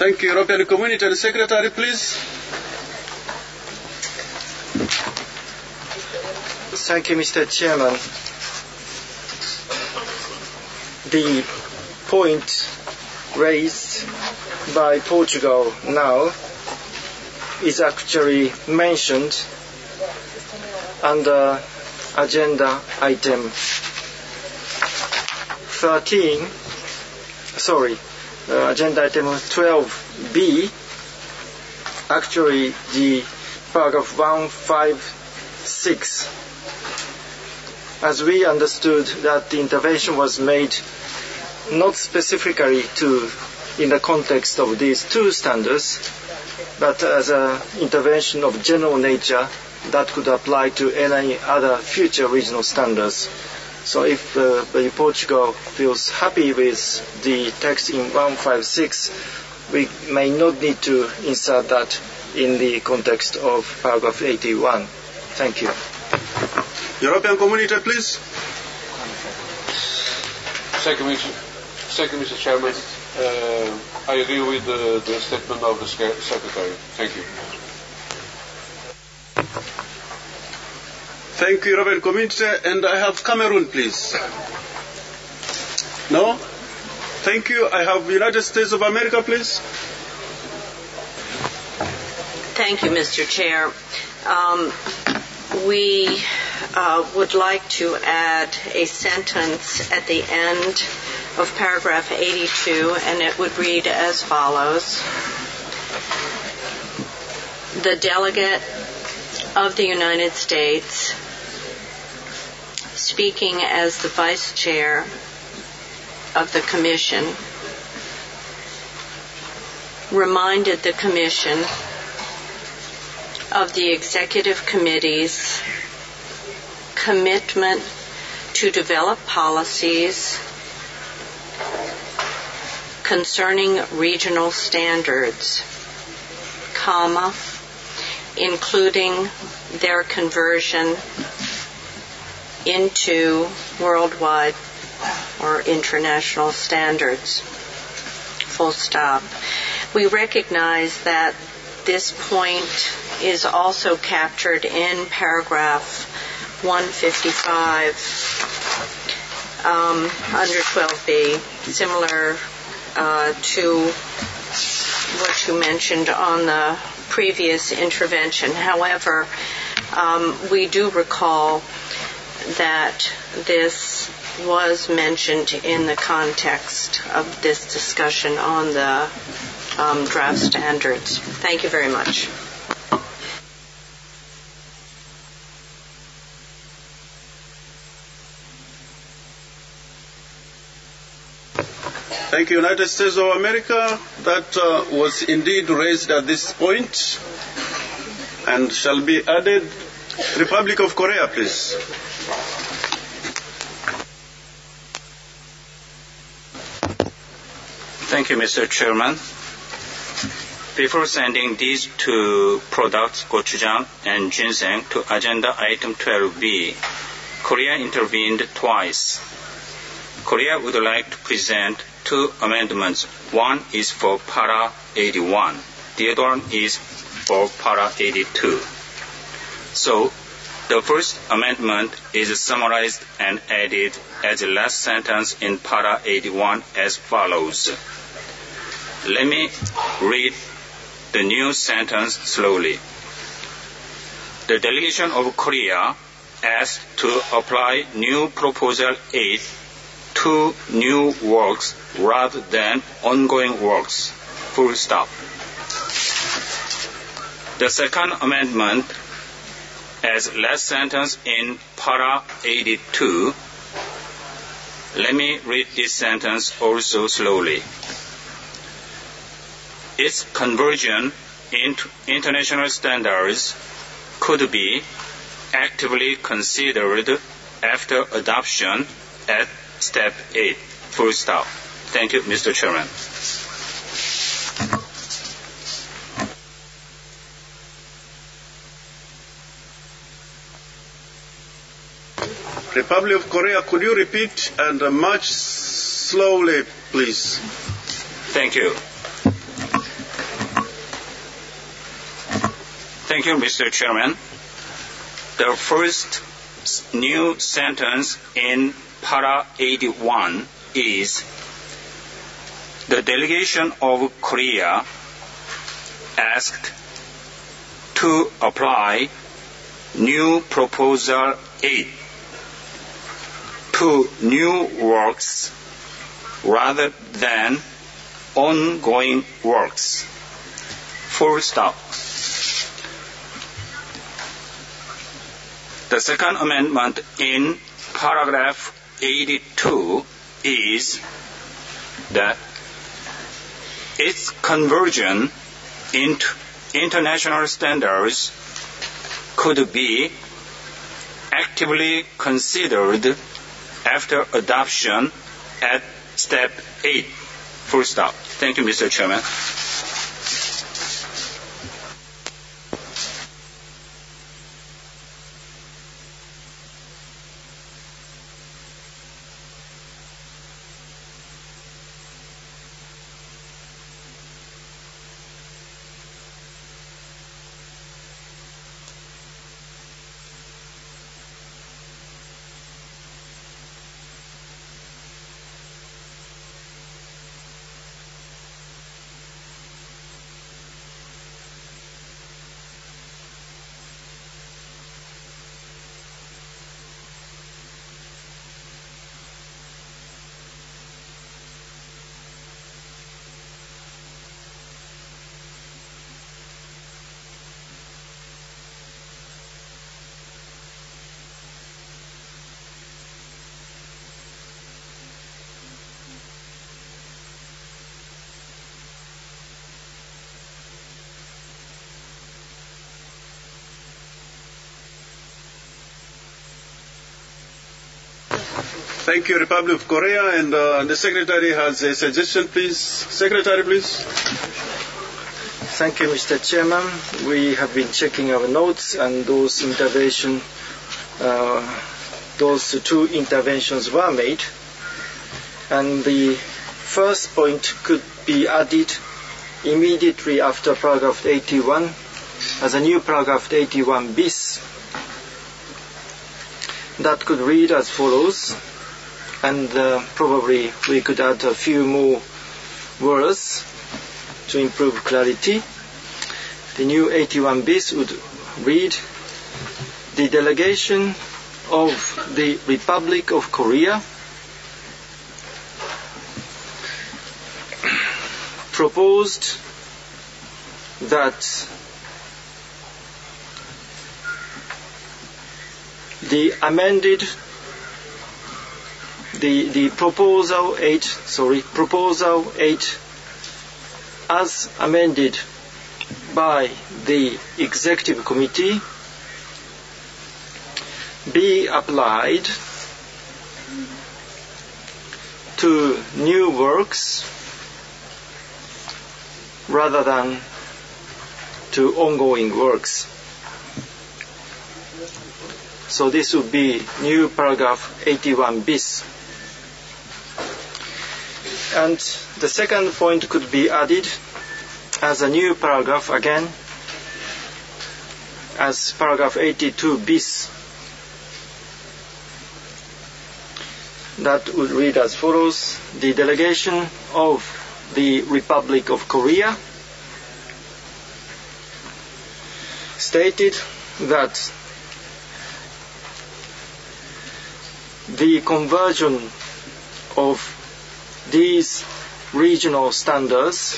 Thank you. European Community and Secretary, please. Thank you, Mr. Chairman. The point raised by Portugal now is actually mentioned under agenda item 12B, actually the paragraph 156. As we understood that the intervention was made not specifically in the context of these two standards, but as an intervention of general nature that could apply to any other future regional standards. So if Portugal feels happy with the text in 156, we may not need to insert that in the context of paragraph 81. Thank you. European Community, please. Thank you, Mr. Chairman. I agree with the statement of the Secretary. Thank you. Thank you, European Community. And I have Cameroon, please. No? Thank you. I have United States of America, please. Thank you, Mr. Chair. We would like to add a sentence at the end of paragraph 82, and it would read as follows. The delegate of the United States, speaking as the Vice Chair of the Commission, reminded the Commission of the Executive Committee's commitment to develop policies concerning regional standards, including their conversion into worldwide or international standards. Full stop. We recognize that this point is also captured in paragraph 155 under 12B, similar to what you mentioned on the previous intervention. However, we do recall that this was mentioned in the context of this discussion on the draft standards. Thank you very much. Thank you, United States of America. That was indeed raised at this point and shall be added. Republic of Korea, please. Thank you, Mr. Chairman. Before sending these two products, gochujang and ginseng, to agenda item 12B, Korea intervened twice. Korea would like to present two amendments. One is for para 81. The other one is for para 82. So, the first amendment is summarized and added as the last sentence in para 81 as follows. Let me read the new sentence slowly. The delegation of Korea asked to apply new Proposal 8 to new works rather than ongoing works. Full stop. The second amendment, as last sentence in para 82, let me read this sentence also slowly. Its conversion into international standards could be actively considered after adoption at step 8. Full stop. Thank you, Mr. Chairman. Republic of Korea, could you repeat and much slowly, please? Thank you. Thank you, Mr. Chairman. The first new sentence in Para 81 is, the delegation of Korea asked to apply new proposal 8 to new works rather than ongoing works. Full stop. The second amendment in paragraph 82 is that its conversion into international standards could be actively considered after adoption at step 8. Full stop. Thank you, Mr. Chairman. Thank you, Republic of Korea. And the Secretary has a suggestion, please. Secretary, please. Thank you, Mr. Chairman. We have been checking our notes, and those two interventions were made. And the first point could be added immediately after paragraph 81 as a new paragraph 81 bis. That could read as follows, and probably we could add a few more words to improve clarity. The new 81 bis would read, the delegation of the Republic of Korea proposed that the proposal 8 as amended by the Executive Committee be applied to new works rather than to ongoing works. So this would be new paragraph 81 bis. And the second point could be added as a new paragraph again, as paragraph 82 bis. That would read as follows: the delegation of the Republic of Korea stated that the conversion of these regional standards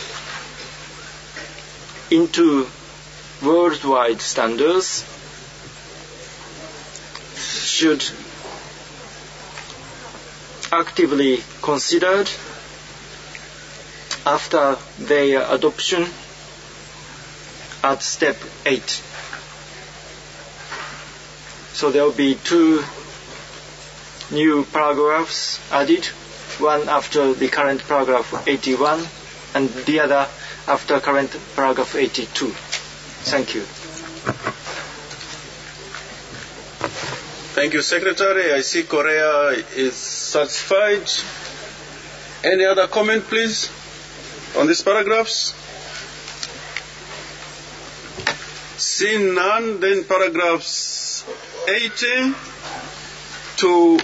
into worldwide standards should actively considered after their adoption at step 8. So there will be two new paragraphs added, one after the current paragraph 81 and the other after current paragraph 82. Thank you. Thank you, Secretary. I see Korea is satisfied. Any other comment, please, on these paragraphs? Seeing none, then paragraphs 80 to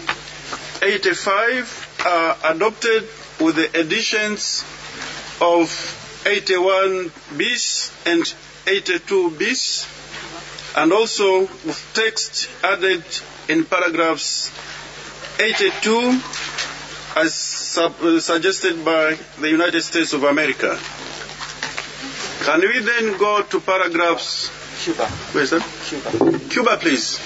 85 are adopted with the additions of 81 bis and 82 bis, and also with text added in paragraphs 82 as suggested by the United States of America. Can we then go to paragraphs? Cuba. Where is that? Cuba, please.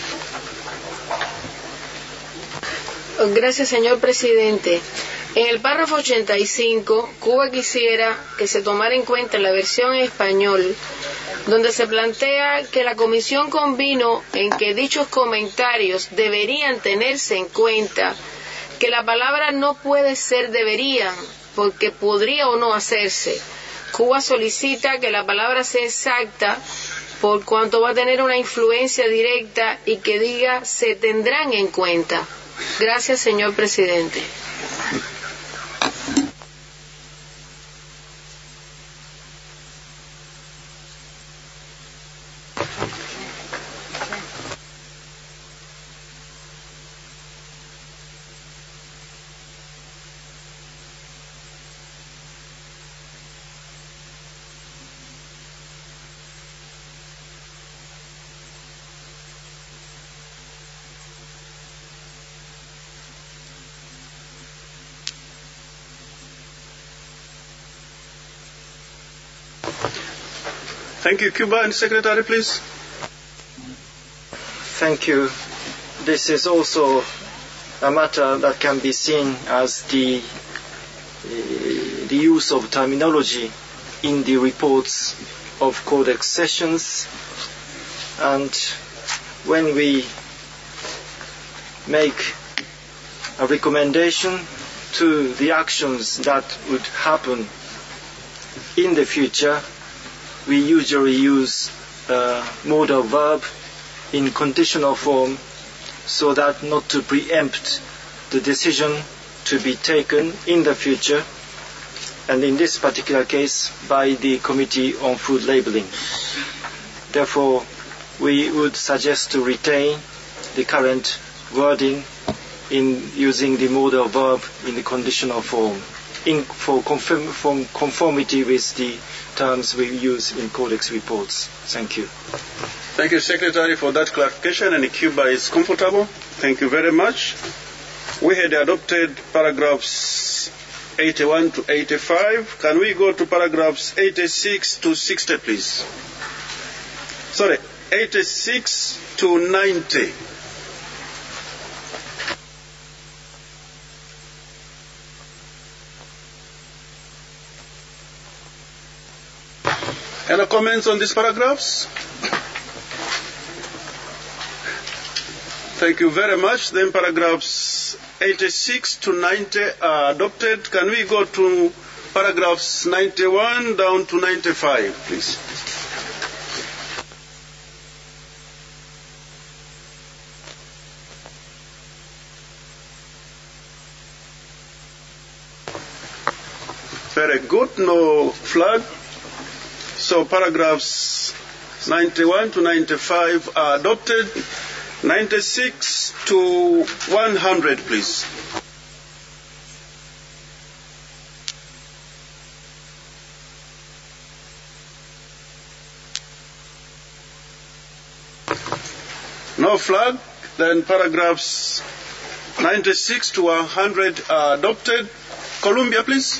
Gracias, señor presidente. En el párrafo 85, Cuba quisiera que se tomara en cuenta la versión en español, donde se plantea que la Comisión convino en que dichos comentarios deberían tenerse en cuenta, que la palabra no puede ser deberían, porque podría o no hacerse. Cuba solicita que la palabra sea exacta, por cuanto va a tener una influencia directa, y que diga se tendrán en cuenta. Gracias, señor presidente. Thank you, Cuba. And Secretary, please. Thank you. This is also a matter that can be seen as the use of terminology in the reports of Codex sessions. And when we make a recommendation to the actions that would happen in the future, we usually use modal verb in conditional form so that not to preempt the decision to be taken in the future, and in this particular case by the Committee on Food Labeling. Therefore, we would suggest to retain the current wording in using the modal verb in the conditional form for conformity with the terms we use in Codex reports. Thank you. Thank you, Secretary, for that clarification, and Cuba is comfortable. Thank you very much. We had adopted paragraphs 81 to 85. Can we go to paragraphs 86 to 60, please? Sorry, 86 to 90. Any comments on these paragraphs? Thank you very much. Then paragraphs 86 to 90 are adopted. Can we go to paragraphs 91 down to 95, please? Very good. No flag. So paragraphs 91 to 95 are adopted. 96 to 100, please. No flag. Then paragraphs 96 to 100 are adopted. Columbia, please.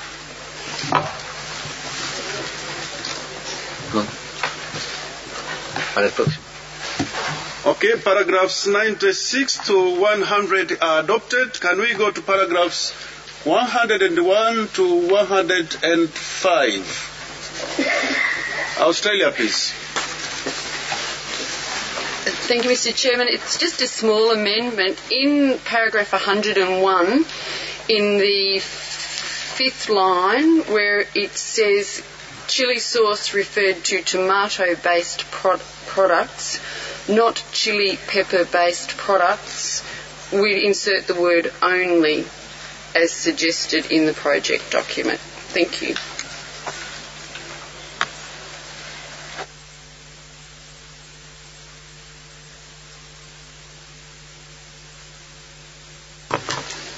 Okay, paragraphs 96 to 100 are adopted. Can we go to paragraphs 101 to 105? Australia, please. Thank you, Mr. Chairman. It's just a small amendment. In paragraph 101, in the fifth line, where it says chili sauce referred to tomato-based products, not chili pepper-based products, we insert the word only as suggested in the project document. Thank you.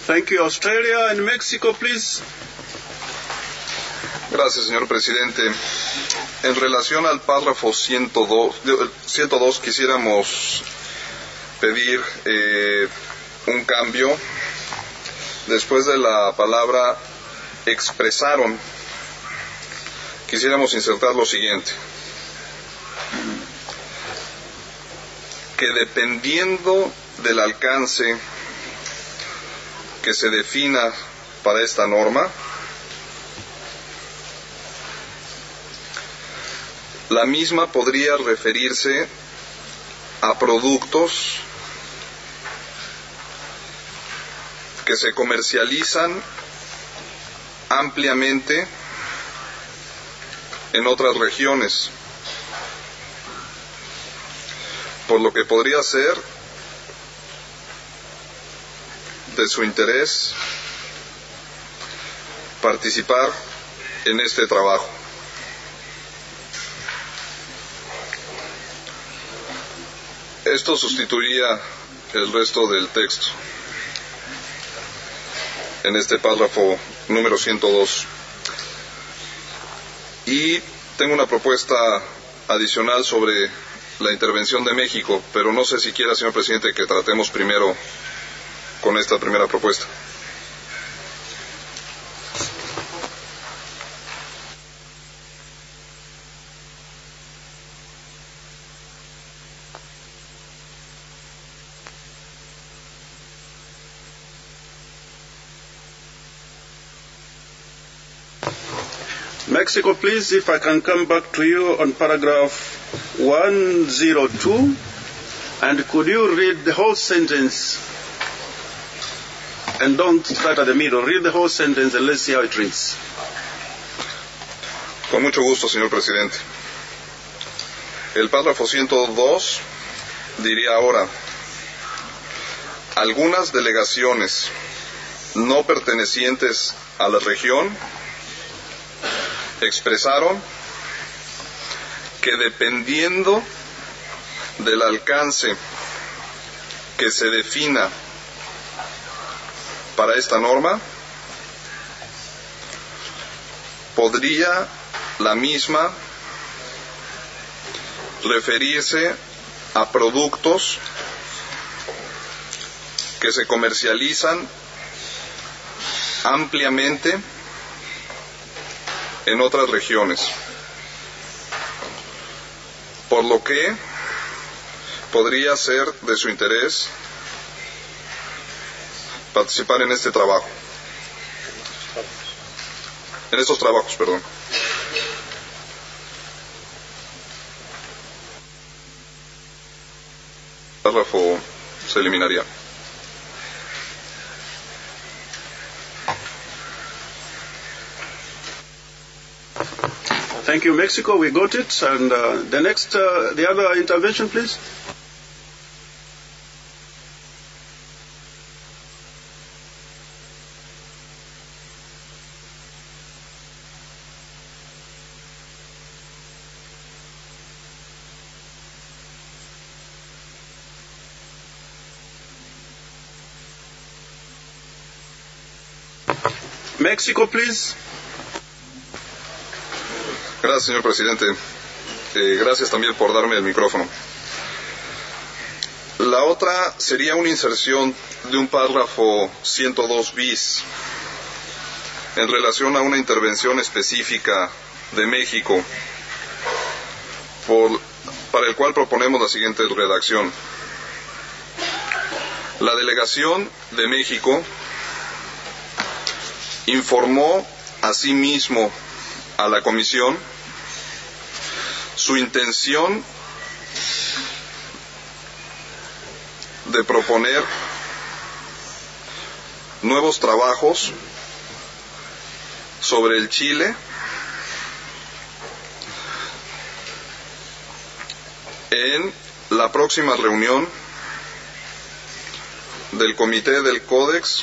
Thank you. Australia and Mexico, please. Gracias, señor presidente. En relación al párrafo 102 quisiéramos pedir un cambio. Después de la palabra expresaron, quisiéramos insertar lo siguiente: que dependiendo del alcance que se defina para esta norma, la misma podría referirse a productos que se comercializan ampliamente en otras regiones, por lo que podría ser de su interés participar en este trabajo. Esto sustituiría el resto del texto en este párrafo número 102. Y tengo una propuesta adicional sobre la intervención de México, pero no sé si quiera, señor presidente, que tratemos primero con esta primera propuesta. Mexico, please, if I can come back to you on paragraph 102, and could you read the whole sentence? And don't start at the middle. Read the whole sentence and let's see how it reads. Con mucho gusto, señor presidente. El párrafo 102 diría ahora: algunas delegaciones no pertenecientes a la región expresaron que dependiendo del alcance que se defina para esta norma, podría la misma referirse a productos que se comercializan ampliamente en otras regiones, por lo que podría ser de su interés participar en este trabajo, en estos trabajos, perdón. El párrafo se eliminaría. Thank you, Mexico. We got it. And the other intervention, please. Mexico, please. Gracias, señor presidente. Gracias también por darme el micrófono. La otra sería una inserción de un párrafo 102 bis en relación a una intervención específica de México, para el cual proponemos la siguiente redacción. La delegación de México informó asimismo a la Comisión su intención de proponer nuevos trabajos sobre el Chile en la próxima reunión del Comité del Códex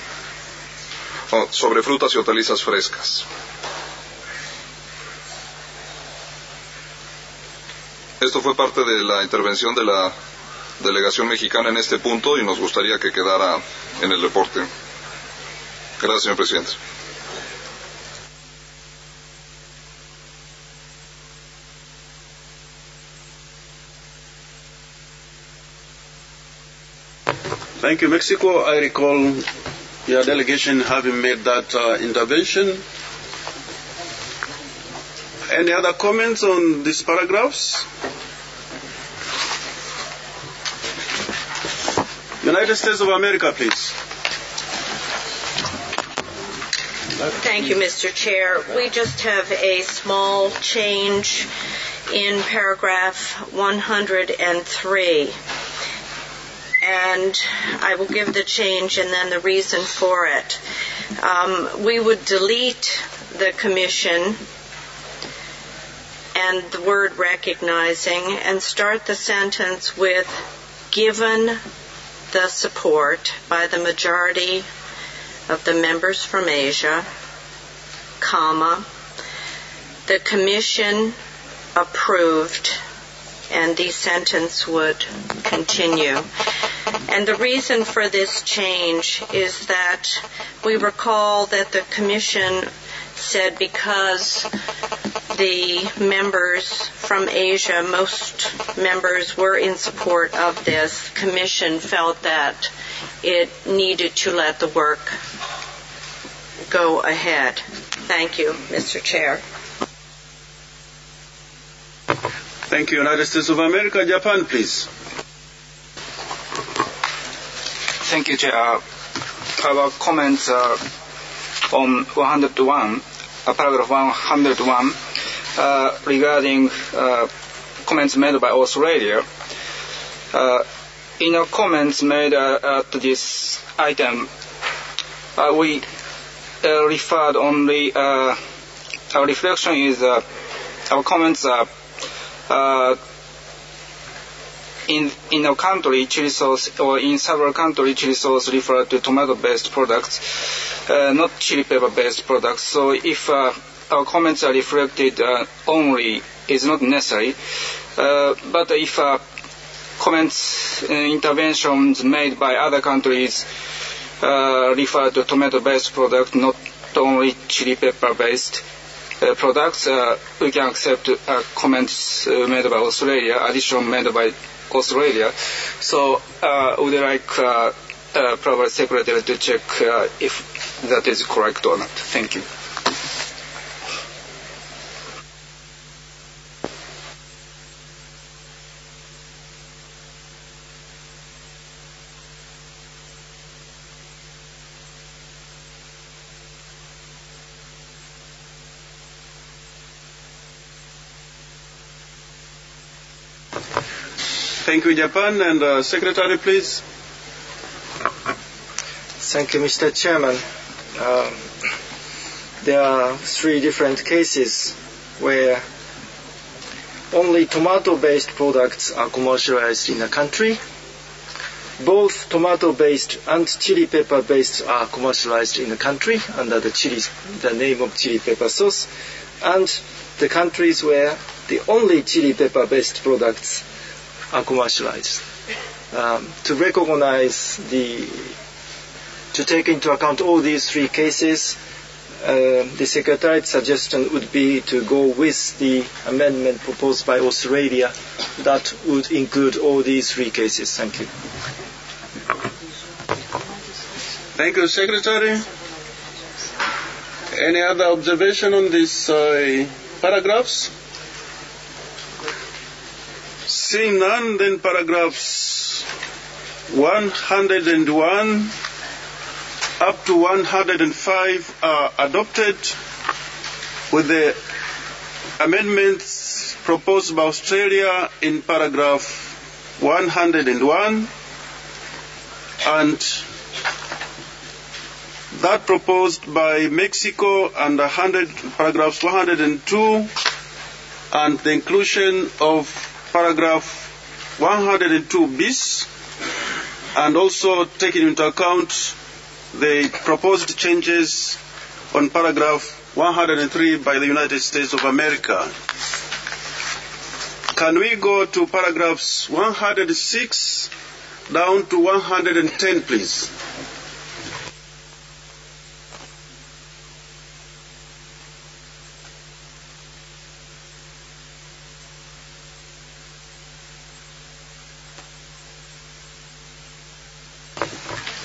sobre frutas y hortalizas frescas. Esto fue parte de la intervención de la delegación mexicana en este punto y nos gustaría que quedara en el reporte. Gracias, señor presidente. Thank you, Mexico. I recall your delegation having made that intervention. Any other comments on these paragraphs? United States of America, please. Thank you, Mr. Chair. We just have a small change in paragraph 103. And I will give the change and then the reason for it. We would delete the commission and the word recognizing and start the sentence with given the support by the majority of the members from Asia, comma, the commission approved, and the sentence would continue. And the reason for this change is that we recall that the Commission said because the members from Asia, most members were in support of this, the Commission felt that it needed to let the work go ahead. Thank you, Mr. Chair. Thank you, United States of America. Japan, please. Thank you, Chair. Our comments on 101, paragraph 101, regarding comments made by Australia. In our comments made at this item, we referred only, our reflection is, our comments are in our country, chili sauce, or in several countries, chili sauce refer to tomato-based products, not chili pepper-based products. So if our comments are reflected only, is not necessary. But if comments, interventions made by other countries refer to tomato-based products, not only chili pepper-based products, we can accept comments made by Australia, addition made by Australia. So would you like Private Secretary to check if that is correct or not? Thank you. Thank you, Japan. And Secretary, please. Thank you, Mr. Chairman. There are 3 different cases where only tomato-based products are commercialized in the country. Both tomato-based and chili pepper-based are commercialized in the country under the name of chili pepper sauce. And the countries where the only chili pepper-based products are commercialized. To recognize to take into account all these 3 cases, the Secretariat's suggestion would be to go with the amendment proposed by Australia that would include all these 3 cases. Thank you. Thank you, Secretary. Any other observation on these paragraphs? Seeing none, then paragraphs 101 up to 105 are adopted with the amendments proposed by Australia in paragraph 101 and that proposed by Mexico under paragraphs 102 and the inclusion of paragraph 102 bis and also taking into account the proposed changes on paragraph 103 by the United States of America. Can we go to paragraphs 106 down to 110, please?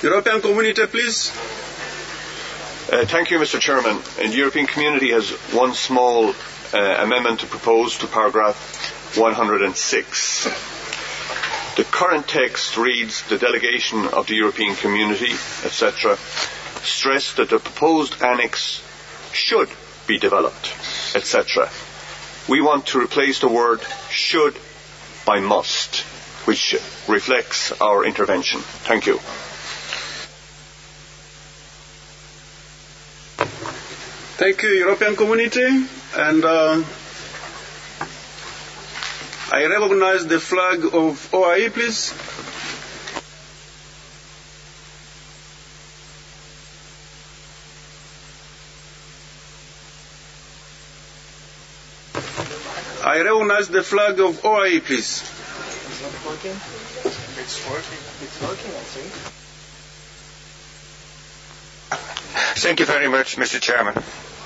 European Community, please. Thank you, Mr. Chairman. And the European Community has one small amendment to propose to paragraph 106. The current text reads, the delegation of the European Community, etc., stress that the proposed annex should be developed, etc. We want to replace the word should by must, which reflects our intervention. Thank you. Thank you, European Community. And I recognize the flag of OIE, please. I recognize the flag of OIE, please. It's not working? It's working. It's working, I think. Thank you very much, Mr. Chairman.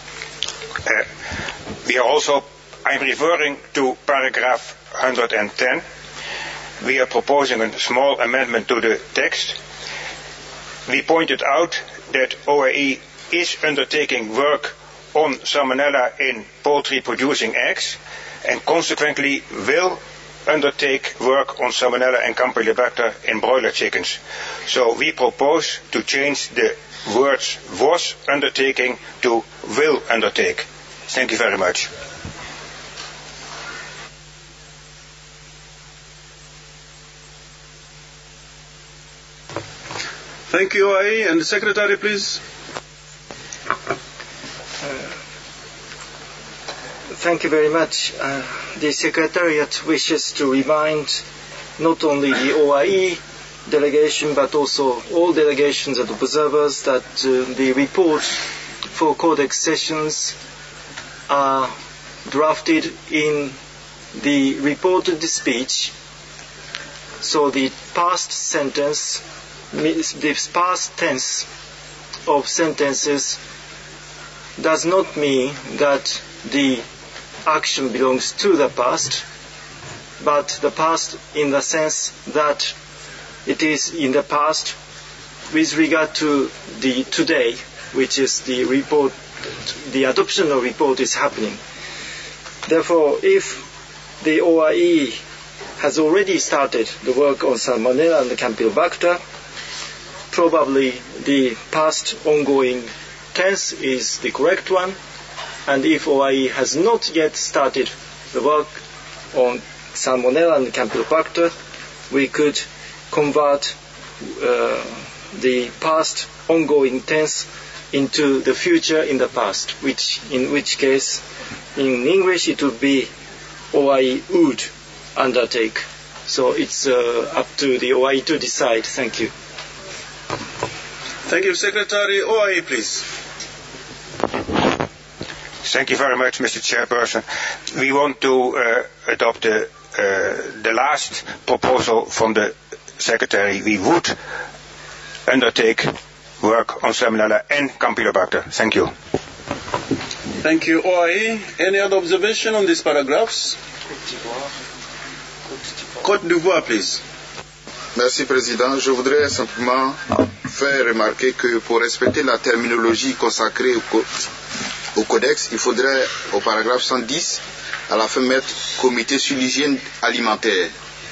I'm referring to paragraph 110. We are proposing a small amendment to the text. We pointed out that OIE is undertaking work on salmonella in poultry producing eggs and consequently will undertake work on salmonella and campylobacter in broiler chickens. So we propose to change the words was undertaking to will undertake. Thank you very much. Thank you, OIE. And the Secretary, please. Thank you very much. The Secretariat wishes to remind not only the OIE delegation but also all delegations and observers that the report for Codex sessions are drafted in the reported speech. So the past sentence, the past tense of sentences does not mean that the action belongs to the past, but the past in the sense that it is in the past with regard to the today, which is the report, the adoption of report is happening. Therefore, if the OIE has already started the work on Salmonella and Campylobacter, probably the past ongoing tense is the correct one, and if OIE has not yet started the work on Salmonella and Campylobacter, we could convert the past ongoing tense into the future in the past, in which case in English it would be OIE would undertake. So it's up to the OIE to decide. Thank you. Thank you, Secretary. OIE, please. Thank you very much, Mr. Chairperson. We want to adopt the last proposal from the Secretary. We would undertake work on Salmonella and Campylobacter. Thank you. Thank you, OIE. Any other observation on these paragraphs? Côte d'Ivoire, please. Merci, Président. Je voudrais simplement faire remarquer que pour respecter la terminologie consacrée au Codex, il faudrait, au paragraphe 110, à la fin mettre comité sur l'hygiène alimentaire.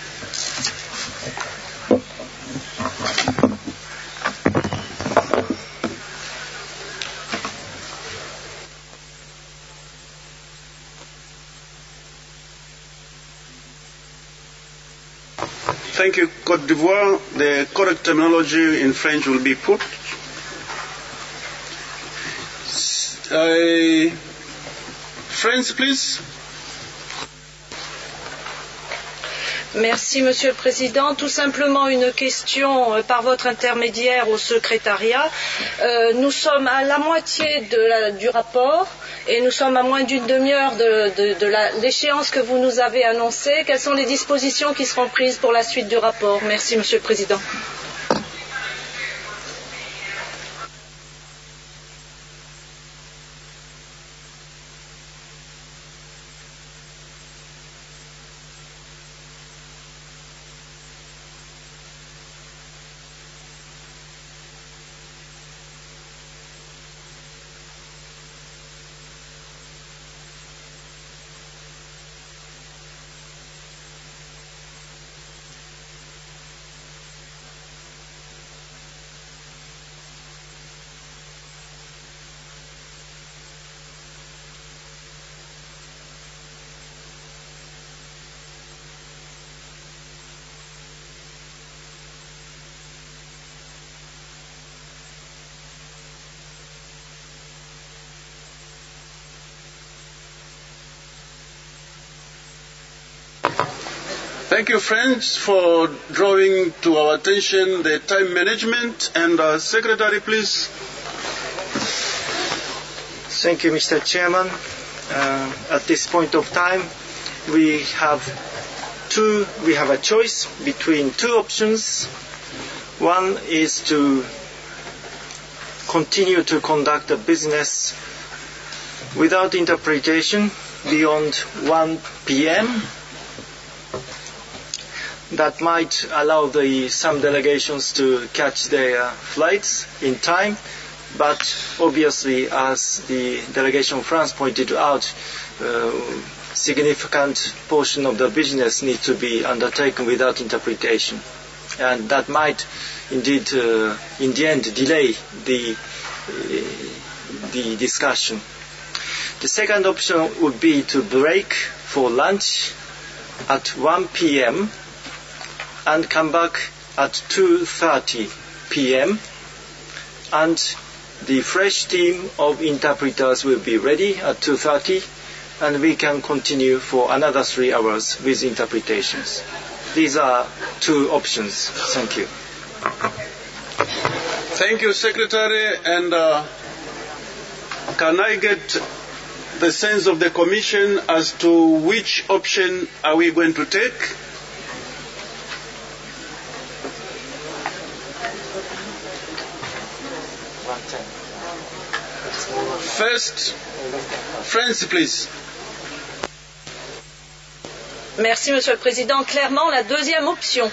Thank you, Côte d'Ivoire. The correct terminology in French will be put. France, please. Merci, Monsieur le Président. Tout simplement une question par votre intermédiaire au secrétariat. Nous sommes à la moitié du rapport et nous sommes à moins d'une demi-heure de l'échéance que vous nous avez annoncée. Quelles sont les dispositions qui seront prises pour la suite du rapport? Merci, Monsieur le Président. Thank you, friends, for drawing to our attention the time management. And Secretary, please. Thank you, Mr. Chairman. At this point of time, we have a choice between two options. One is to continue to conduct a business without interpretation beyond 1 p.m. That might allow some delegations to catch their flights in time, but obviously, as the delegation of France pointed out, significant portion of the business needs to be undertaken without interpretation. And that might indeed, in the end, delay the discussion. The second option would be to break for lunch at 1 p.m. and come back at 2:30 p.m. and the fresh team of interpreters will be ready at 2:30 and we can continue for another 3 hours with interpretations. These are two options. Thank you. Thank you, Secretary. And can I get the sense of the Commission as to which option are we going to take? First, France, please. Merci, Monsieur le Président. Clairement, la deuxième option.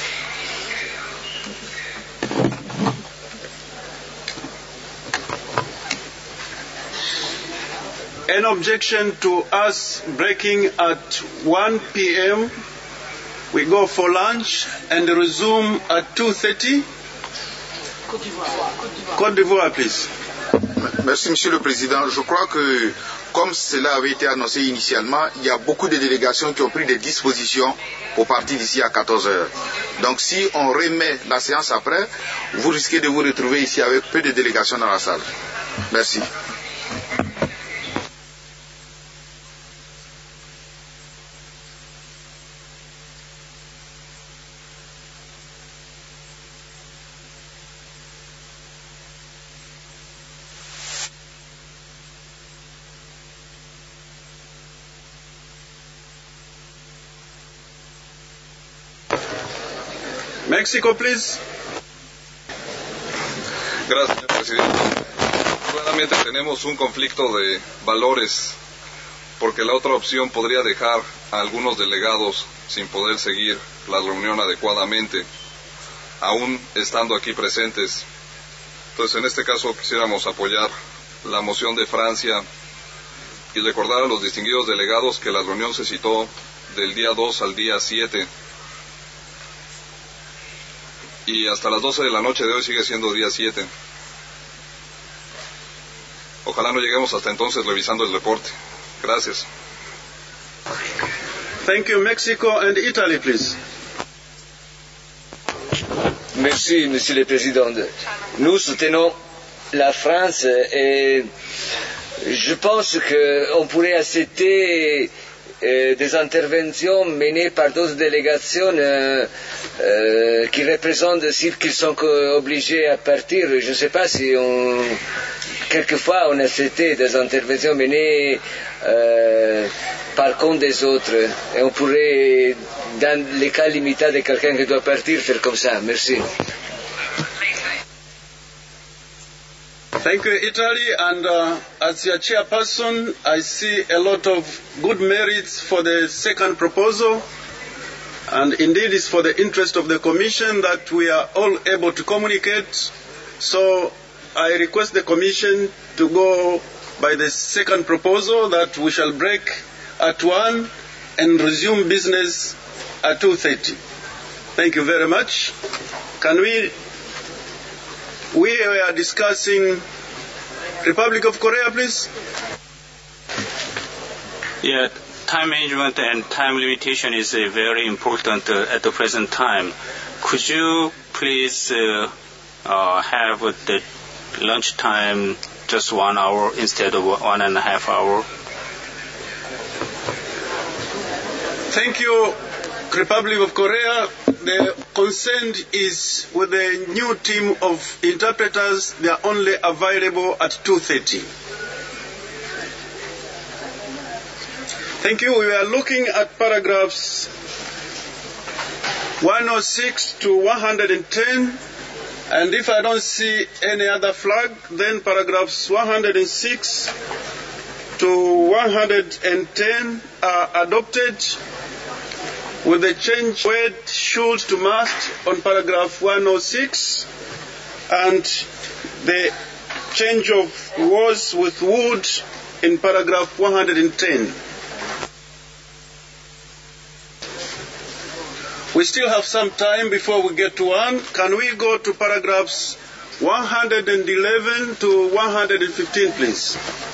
An objection to us breaking at 1 p.m. We go for lunch and resume at 2:30. Côte d'Ivoire, please. Merci, Monsieur le Président. Je crois que, comme cela avait été annoncé initialement, il y a beaucoup de délégations qui ont pris des dispositions pour partir d'ici à 14 heures. Donc, si on remet la séance après, vous risquez de vous retrouver ici avec peu de délégations dans la salle. Merci. Mexico, please. Gracias, señor presidente. Claramente tenemos un conflicto de valores, porque la otra opción podría dejar a algunos delegados sin poder seguir la reunión adecuadamente, aún estando aquí presentes. Entonces, en este caso, quisiéramos apoyar la moción de Francia y recordar a los distinguidos delegados que la reunión se citó del día 2 al día 7. Y hasta las 12 de la noche de hoy sigue siendo día 7. Ojalá no lleguemos hasta entonces revisando el reporte. Gracias. Thank you, Mexico and Italy, please. Merci, Monsieur le Président. Nous soutenons la France et je pense qu'on pourrait accepter des interventions menées par d'autres délégations qui représentent des sites qui sont obligés à partir. Je ne sais pas si quelquefois on a accepté des interventions menées par compte des autres. Et on pourrait, dans les cas limités de quelqu'un qui doit partir, faire comme ça. Merci. Thank you, Italy. And as your chairperson, I see a lot of good merits for the second proposal. And indeed, it's for the interest of the Commission that we are all able to communicate. So I request the Commission to go by the second proposal that we shall break at 1 and resume business at 2:30. Thank you very much. We are discussing Republic of Korea, please. Yeah, time management and time limitation is very important at the present time. Could you please have the lunch time just 1 hour instead of 1.5 hours? Thank you, Republic of Korea, the concern is with the new team of interpreters. They are only available at 2:30. Thank you. We are looking at paragraphs 106 to 110. And if I don't see any other flag, then paragraphs 106 to 110 are adopted with the change word should to must on paragraph 106 and the change of was with would in paragraph 110. We still have some time before we get to one. Can we go to paragraphs 111 to 115, please?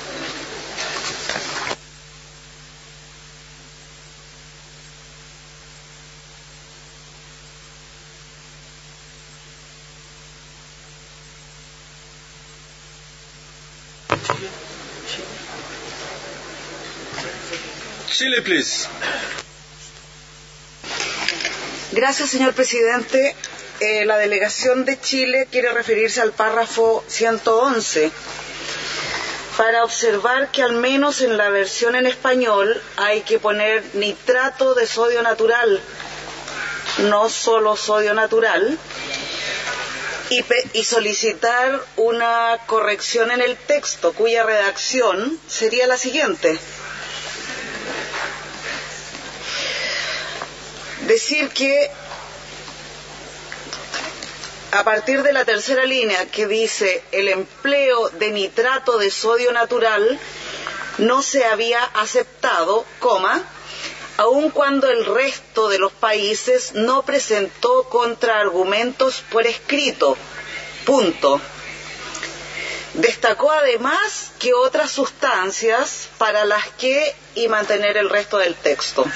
Chile, please. Gracias, señor presidente. La delegación de Chile quiere referirse al párrafo 111 para observar que al menos en la versión en español hay que poner nitrato de sodio natural, no solo sodio natural, y solicitar una corrección en el texto cuya redacción sería la siguiente. Decir que a partir de la tercera línea que dice el empleo de nitrato de sodio natural no se había aceptado, aun cuando el resto de los países no presentó contraargumentos por escrito. Punto. Destacó además que otras sustancias para las que y mantener el resto del texto.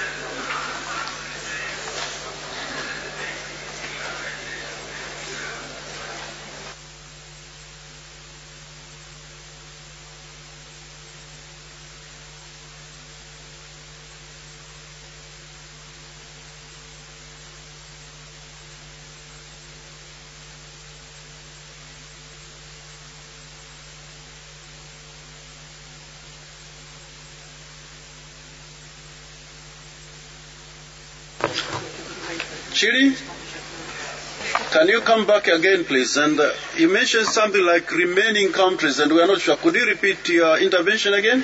Chile, can you come back again, please? And you mentioned something like remaining countries, and we are not sure. Could you repeat your intervention again?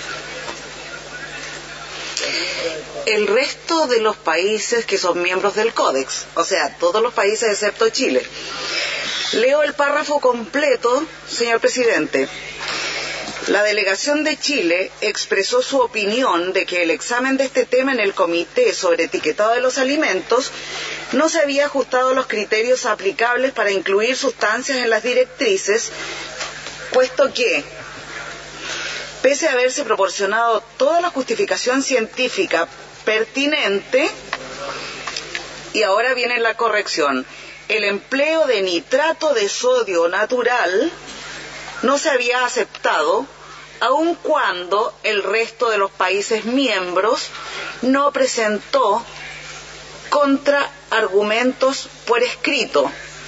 El resto de los países que son miembros del Códex, o sea, todos los países excepto Chile. Leo el párrafo completo, señor presidente. La delegación de Chile expresó su opinión de que el examen de este tema en el Comité sobre Etiquetado de los Alimentos no se había ajustado a los criterios aplicables para incluir sustancias en las directrices, puesto que, pese a haberse proporcionado toda la justificación científica pertinente, y ahora viene la corrección, el empleo de nitrato de sodio natural no se había aceptado, aun cuando el resto de los países miembros no presentó contraargumentos por escrito.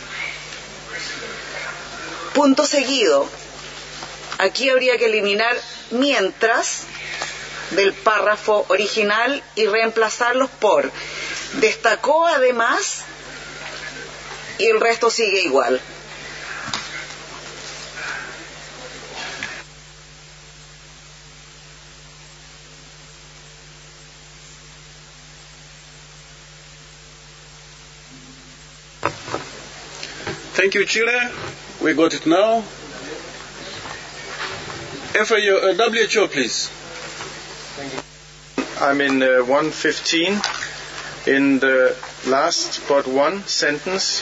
Punto seguido. Aquí habría que eliminar mientras del párrafo original y reemplazarlos por destacó además, y el resto sigue igual. Thank you, Chile. We got it now. WHO, please. I'm in 115. In the last but one sentence,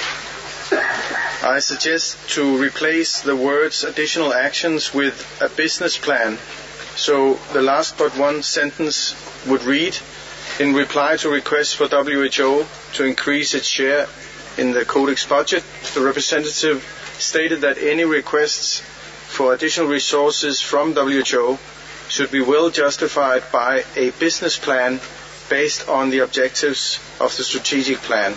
I suggest to replace the words additional actions with a business plan. So the last but one sentence would read, in reply to requests for WHO to increase its share in the Codex budget, the representative stated that any requests for additional resources from WHO should be well justified by a business plan based on the objectives of the strategic plan.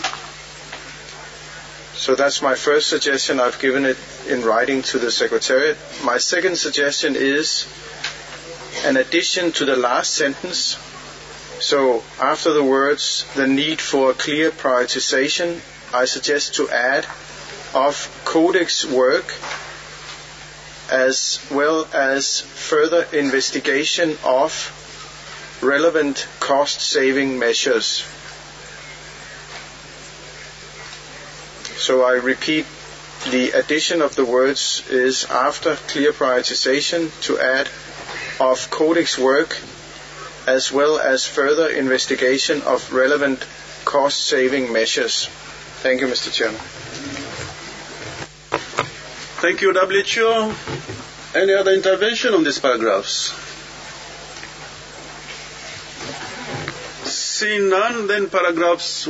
So that's my first suggestion. I've given it in writing to the Secretariat. My second suggestion is an addition to the last sentence. So after the words, the need for a clear prioritization, I suggest to add of Codex work as well as further investigation of relevant cost-saving measures. So I repeat, the addition of the words is after clear prioritization to add of Codex work as well as further investigation of relevant cost-saving measures. Thank you, Mr. Chairman. Thank you, WHO. Any other intervention on these paragraphs? Seeing none, then paragraphs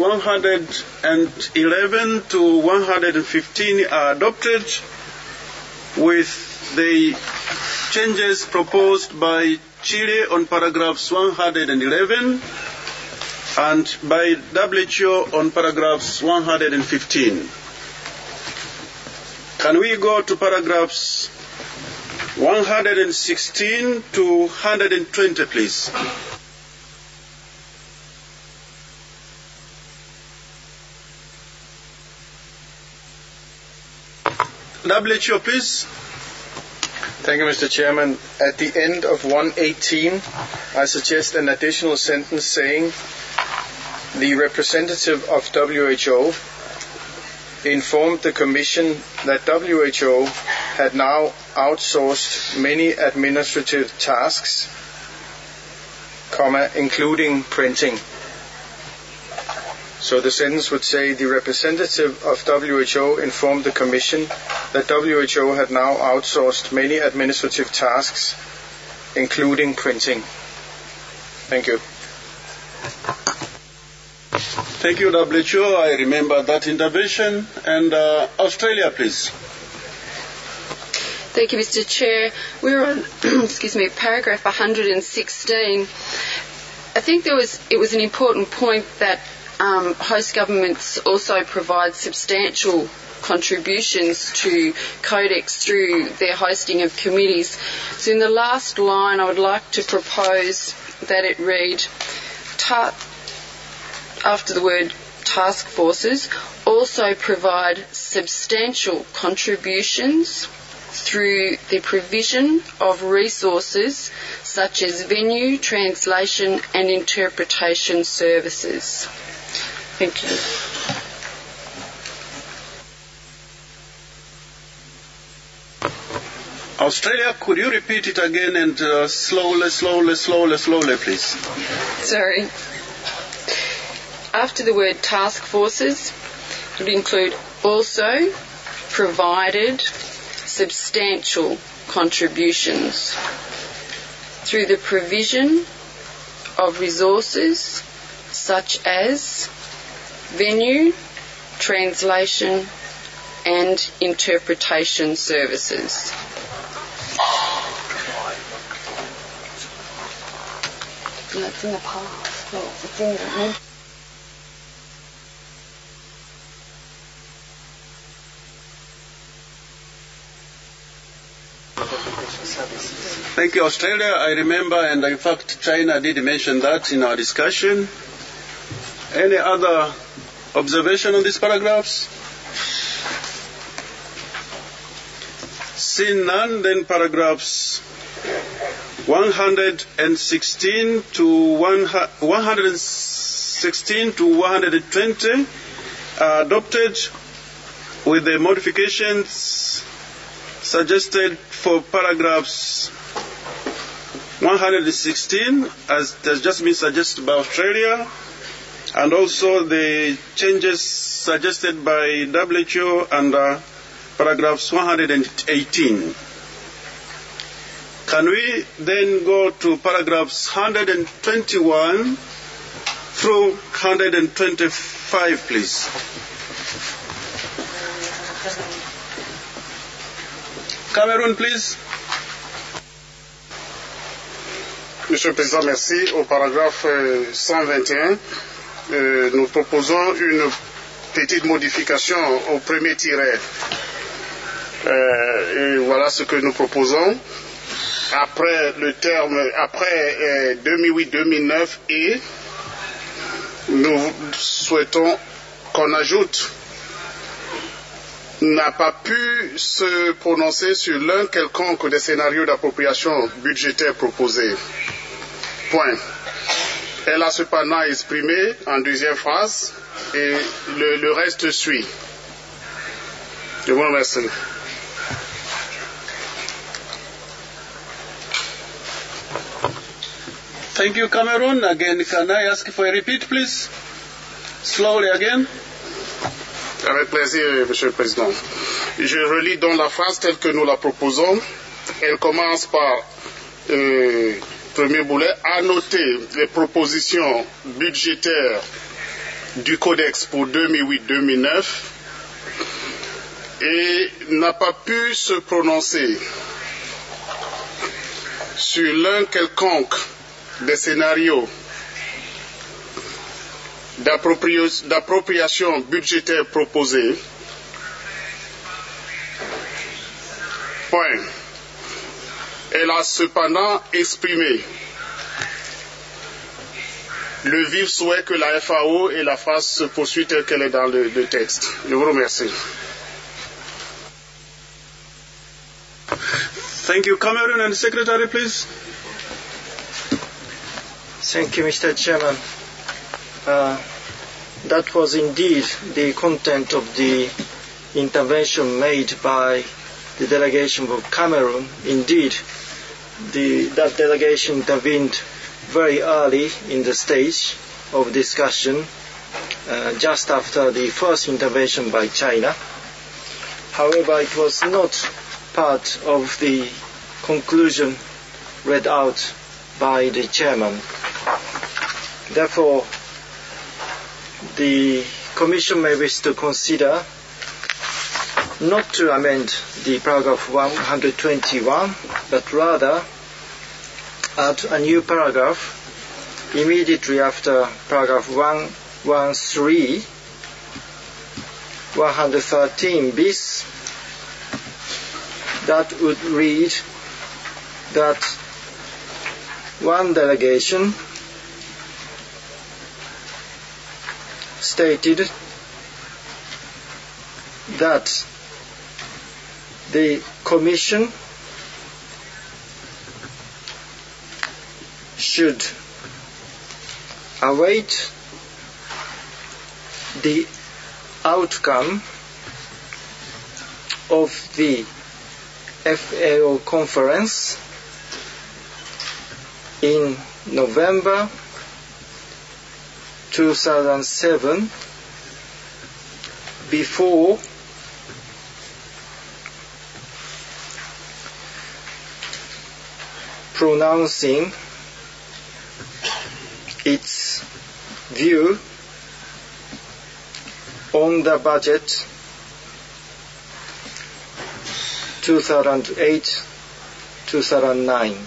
111 to 115 are adopted with the changes proposed by Chile on paragraphs 111 and by WHO on paragraphs 115. Can we go to paragraphs 116 to 120, please? WHO, please. Thank you, Mr. Chairman. At the end of 118, I suggest an additional sentence saying, the representative of WHO informed the Commission that WHO had now outsourced many administrative tasks, including printing. So the sentence would say, the representative of WHO informed the Commission that WHO had now outsourced many administrative tasks, including printing. Thank you. Thank you, WHO. I remember that intervention. And Australia, please. Thank you, Mr. Chair. We're on, paragraph 116. I think it was an important point that host governments also provide substantial contributions to Codex through their hosting of committees. So in the last line, I would like to propose that it read, after the word task forces, also provide substantial contributions through the provision of resources such as venue, translation and interpretation services. Thank you. Australia, could you repeat it again and slowly, please? Sorry. After the word task forces, it would include also provided substantial contributions through the provision of resources such as venue, translation and interpretation services. No, it's in the past. No, it's in the... Thank you, Australia. I remember, and in fact, China did mention that in our discussion. Any other observation on these paragraphs? Seeing none, then paragraphs 116 to 120 are adopted with the modifications suggested for paragraphs 116, as has just been suggested by Australia, and also the changes suggested by WHO under paragraphs 118. Can we then go to paragraphs 121 through 125, please? Cameroon, please. Monsieur le Président, merci. Au paragraphe 121, nous proposons une petite modification au premier tiret. Et voilà ce que nous proposons. Après le terme, après 2008-2009 et nous souhaitons qu'on ajoute n'a pas pu se prononcer sur l'un quelconque des scénarios d'appropriation budgétaire proposés. Point. Elle a cependant exprimé en deuxième phrase et le reste suit. Je vous remercie. Thank you, Cameroon. Again, can I ask for a repeat, please? Slowly again. Avec plaisir, Monsieur le Président. Je relis donc la phrase telle que nous la proposons. Elle commence par, premier boulet, à noter les propositions budgétaires du Codex pour 2008-2009 et n'a pas pu se prononcer sur l'un quelconque des scénarios d'appropriation budgétaire proposée. Point. Elle a cependant exprimé le vif souhait que la FAO et la phrase se poursuit telle qu'elle est dans le texte. Je vous remercie. Thank you, Cameroon and Secretary, please. Thank you, Mr. Chairman. That was indeed the content of the intervention made by the delegation of Cameroon. Indeed, that delegation intervened very early in the stage of discussion, just after the first intervention by China. However, it was not part of the conclusion read out by the chairman. Therefore, the Commission may wish to consider not to amend the paragraph 121, but rather add a new paragraph immediately after paragraph 113 bis, that would read that one delegation stated that the Commission should await the outcome of the FAO conference in November 2007 before pronouncing its view on the budget 2008-2009.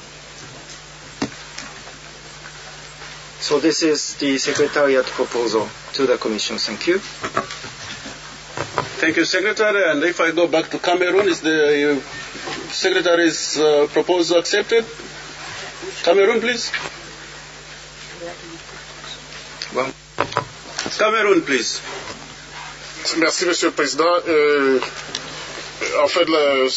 So this is the Secretariat proposal to the Commission. Thank you. Thank you, Secretary. And if I go back to Cameroon, is the Secretary's proposal accepted? Cameroon, please. Well. Cameroon, please. Merci, Monsieur le Président. En fait,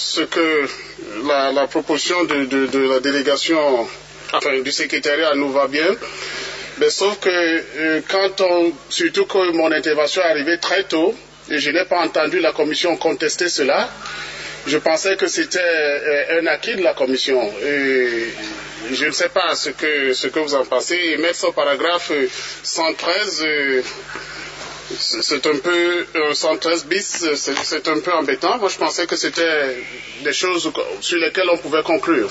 la proposition de la délégation, enfin du secrétariat, nous va bien. Mais sauf que surtout que mon intervention est arrivée très tôt, et je n'ai pas entendu la Commission contester cela, je pensais que c'était un acquis de la Commission. Et je ne sais pas ce que vous en pensez. Et mettre ce paragraphe 113, c'est un peu 113 bis, c'est un peu embêtant. Moi, je pensais que c'était des choses sur lesquelles on pouvait conclure.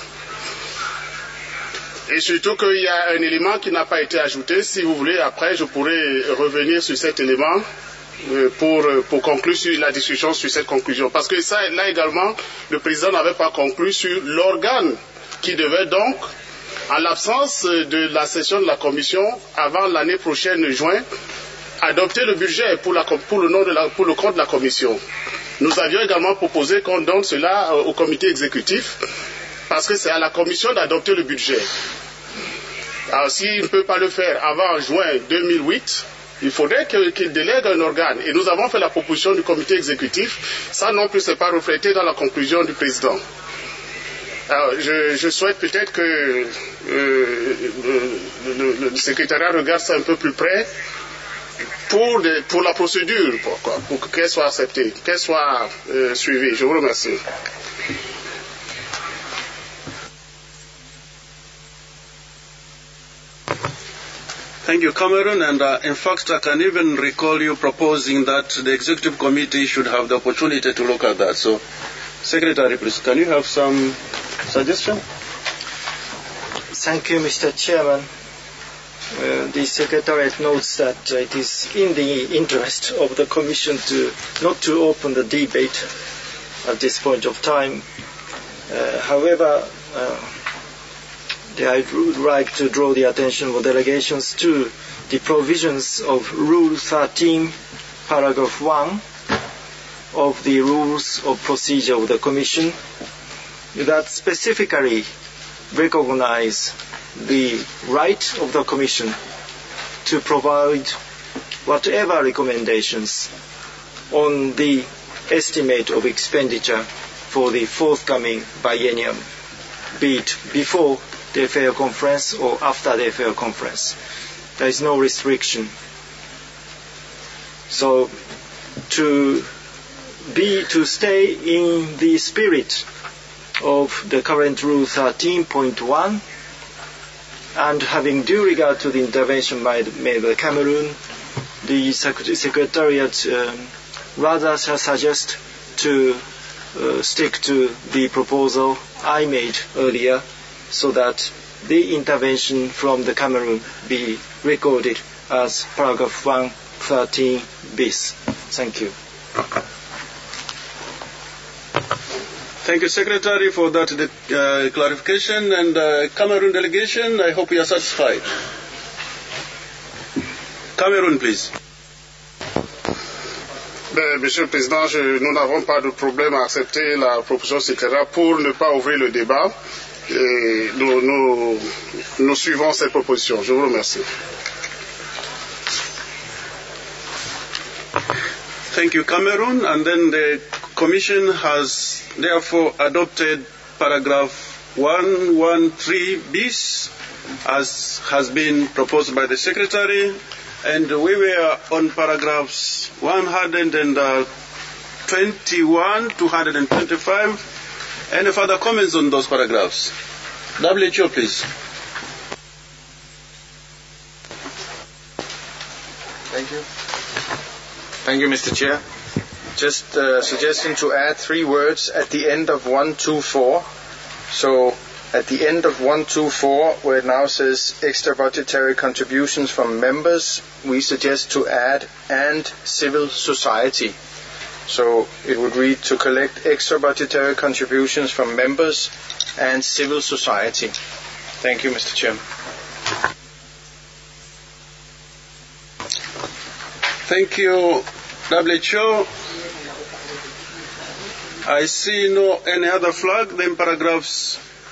Et surtout qu'il y a un élément qui n'a pas été ajouté. Si vous voulez, après, je pourrais revenir sur cet élément pour conclure sur la discussion sur cette conclusion. Parce que ça, là également, le président n'avait pas conclu sur l'organe qui devait donc En l'absence de la session de la Commission, avant l'année prochaine, juin, adopter le budget pour le compte de la Commission. Nous avions également proposé qu'on donne cela au comité exécutif, parce que c'est à la Commission d'adopter le budget. Alors s'il ne peut pas le faire avant juin 2008, il faudrait qu'il délègue un organe. Et nous avons fait la proposition du comité exécutif. Ça non plus, ce n'est pas reflété dans la conclusion du président. Alors, je souhaite peut-être que le secrétariat regarde ça un peu plus près pour la procédure, pour qu'elle soit acceptée, qu'elle soit suivie. Je vous remercie. Thank you, Cameron. And in fact, I can even recall you proposing that the executive committee should have the opportunity to look at that. So, Secretary, please, can you have some suggestion? Thank you, Mr. Chairman. The Secretariat notes that it is in the interest of the Commission not to open the debate at this point of time. However, I would like to draw the attention of delegations to the provisions of Rule 13, Paragraph 1 of the Rules of Procedure of the Commission that specifically recognize the right of the Commission to provide whatever recommendations on the estimate of expenditure for the forthcoming biennium, be it before the FAO conference or after the FAO conference. There is no restriction. So to stay in the spirit of the current Rule 13.1 and having due regard to the intervention made by Cameroon, the Secretariat rather suggest to stick to the proposal I made earlier, so that the intervention from the Cameroon be recorded as paragraph 113 bis. Thank you. Thank you, Secretary, for that clarification. And Cameroon delegation, I hope you are satisfied. Cameroon, please. Monsieur le Président, nous n'avons pas de problème à accepter la proposition secrétaire pour ne pas ouvrir le débat. Et nous suivons cette proposition. Je vous remercie. Thank you, Cameroon. And then the Commission has therefore adopted paragraph 113 bis as has been proposed by the Secretary. And we were on paragraphs 121 to 125. Any further comments on those paragraphs? WHO, please. Thank you. Thank you, Mr. Chair. Just a suggestion to add 3 words at the end of 124. So at the end of 124, where it now says extra budgetary contributions from members, we suggest to add and civil society. So it would read to collect extra budgetary contributions from members and civil society. Thank you, Mr. Chairman. Thank you, WHO. I see no any other flag. Then paragraphs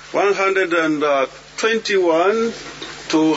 121 to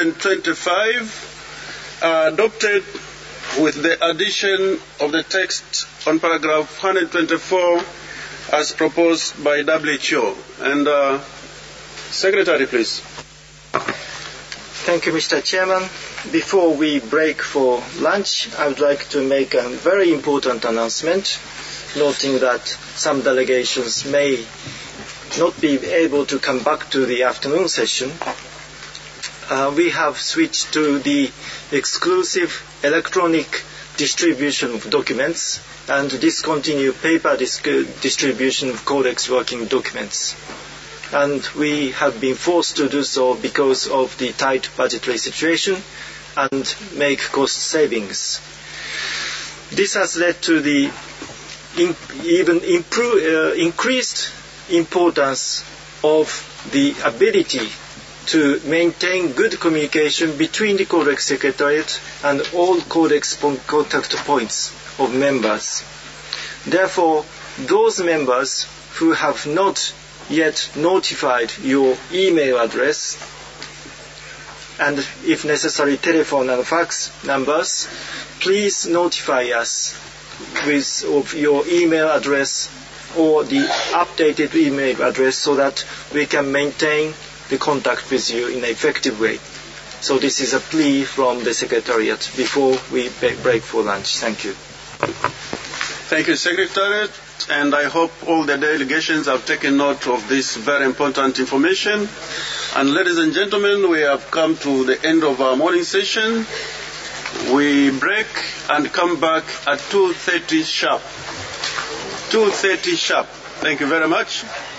125 are adopted with the addition of the text on paragraph 124 as proposed by WHO. And Secretary, please. Thank you, Mr. Chairman. Before we break for lunch, I would like to make a very important announcement, noting that some delegations may not be able to come back to the afternoon session. We have switched to the exclusive electronic distribution of documents and discontinue paper distribution of Codex working documents. And we have been forced to do so because of the tight budgetary situation and make cost savings. This has led to the increased importance of the ability to maintain good communication between the Codex Secretariat and all Codex contact points of members. Therefore, those members who have not yet notified your email address and, if necessary, telephone and fax numbers, please notify us with your email address or the updated email address so that we can maintain the contact with you in an effective way. So this is a plea from the Secretariat before we break for lunch. Thank you. Thank you, Secretariat, and I hope all the delegations have taken note of this very important information. And ladies and gentlemen, we have come to the end of our morning session. We break and come back at 2:30 sharp. 2:30 sharp. Thank you very much.